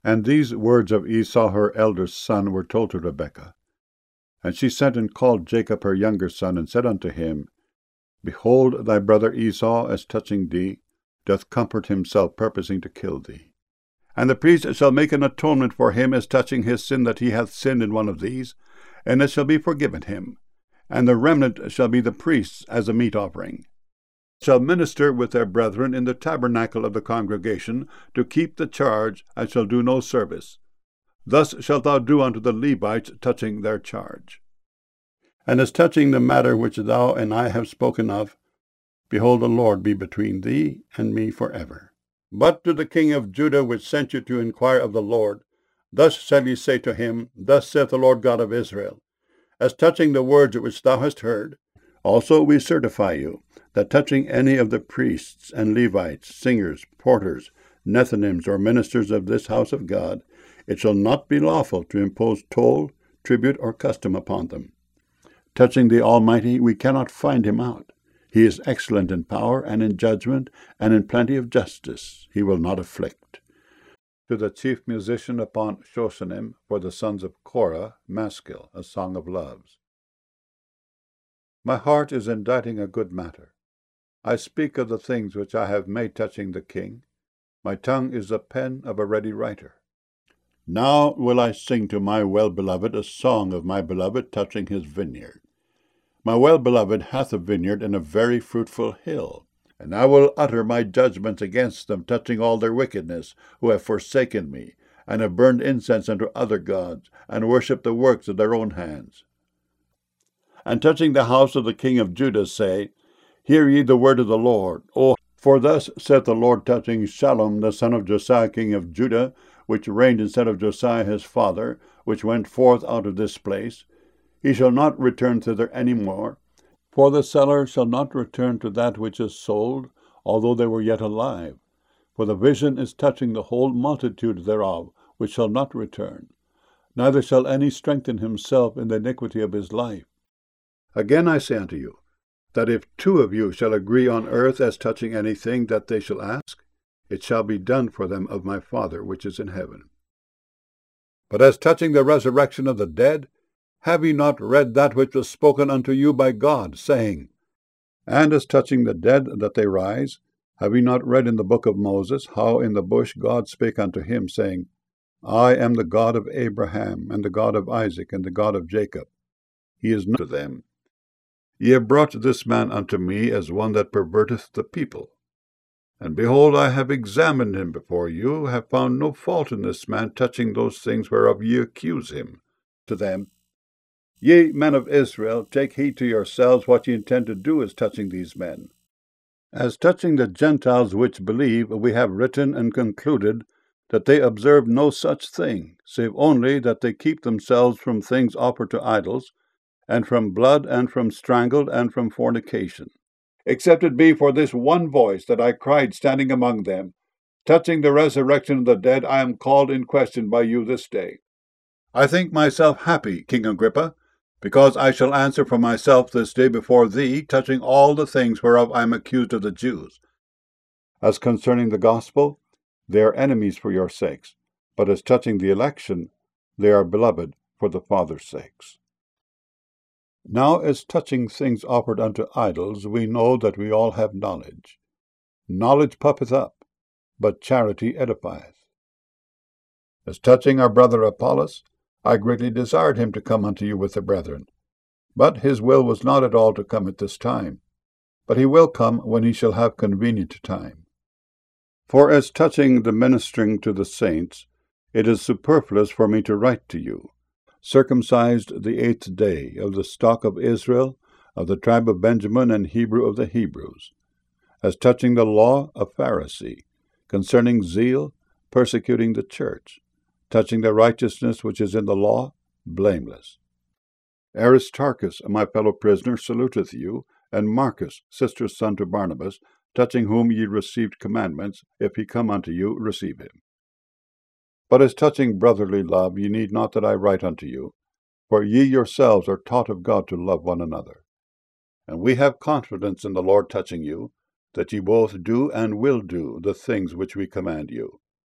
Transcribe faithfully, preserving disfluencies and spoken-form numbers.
And these words of Esau her elder son were told to Rebekah. And she sent and called Jacob her younger son, and said unto him, Behold, thy brother Esau, as touching thee, doth comfort himself, purposing to kill thee. And the priest shall make an atonement for him as touching his sin, that he hath sinned in one of these, and it shall be forgiven him. And the remnant shall be the priests as a meat offering. Shall minister with their brethren in the tabernacle of the congregation, to keep the charge, and shall do no service. Thus shalt thou do unto the Levites touching their charge. And as touching the matter which thou and I have spoken of, behold, the Lord be between thee and me forever. But to the king of Judah, which sent you to inquire of the Lord, thus shall ye say to him, Thus saith the Lord God of Israel, As touching the words which thou hast heard, also we certify you, that touching any of the priests and Levites, singers, porters, Nethinims, or ministers of this house of God, it shall not be lawful to impose toll, tribute, or custom upon them. Touching the Almighty, we cannot find him out. He is excellent in power and in judgment, and in plenty of justice. He will not afflict. To the chief musician upon Shoshanim, for the sons of Korah, Maskil, a song of loves. My heart is inditing a good matter. I speak of the things which I have made touching the king. My tongue is the pen of a ready writer. Now will I sing to my well-beloved a song of my beloved touching his vineyard. My well-beloved hath a vineyard in a very fruitful hill, and I will utter my judgments against them touching all their wickedness, who have forsaken me, and have burned incense unto other gods, and worshipped the works of their own hands. And touching the house of the king of Judah say, Hear ye the word of the Lord. O, for thus saith the Lord touching Shallum the son of Josiah king of Judah, which reigned instead of Josiah his father, which went forth out of this place, He shall not return thither any more, for the seller shall not return to that which is sold, although they were yet alive. For the vision is touching the whole multitude thereof, which shall not return. Neither shall any strengthen himself in the iniquity of his life. Again I say unto you, that if two of you shall agree on earth as touching anything that they shall ask, it shall be done for them of my Father which is in heaven. But as touching the resurrection of the dead, have ye not read that which was spoken unto you by God, saying, And as touching the dead that they rise, have ye not read in the book of Moses, how in the bush God spake unto him, saying, I am the God of Abraham, and the God of Isaac, and the God of Jacob. He is not to them. Ye have brought this man unto me as one that perverteth the people. And behold, I have examined him before you, have found no fault in this man touching those things whereof ye accuse him. To them, Ye men of Israel, take heed to yourselves what ye intend to do as touching these men. As touching the Gentiles which believe, we have written and concluded that they observe no such thing, save only that they keep themselves from things offered to idols, and from blood, and from strangled, and from fornication. Except it be for this one voice that I cried standing among them, touching the resurrection of the dead, I am called in question by you this day. I think myself happy, King Agrippa, because I shall answer for myself this day before thee, touching all the things whereof I am accused of the Jews. As concerning the gospel, they are enemies for your sakes, but as touching the election, they are beloved for the Father's sakes. Now as touching things offered unto idols, we know that we all have knowledge. Knowledge puffeth up, but charity edifieth. As touching our brother Apollos, I greatly desired him to come unto you with the brethren. But his will was not at all to come at this time, but he will come when he shall have convenient time. For as touching the ministering to the saints, it is superfluous for me to write to you, circumcised the eighth day, of the stock of Israel, of the tribe of Benjamin, and Hebrew of the Hebrews. As touching the law, a Pharisee, concerning zeal, persecuting the church, touching the righteousness which is in the law, blameless. Aristarchus, my fellow prisoner, saluteth you, and Marcus, sister's son to Barnabas, touching whom ye received commandments, if he come unto you, receive him. But as touching brotherly love, ye need not that I write unto you, for ye yourselves are taught of God to love one another. And we have confidence in the Lord touching you, that ye both do and will do the things which we command you.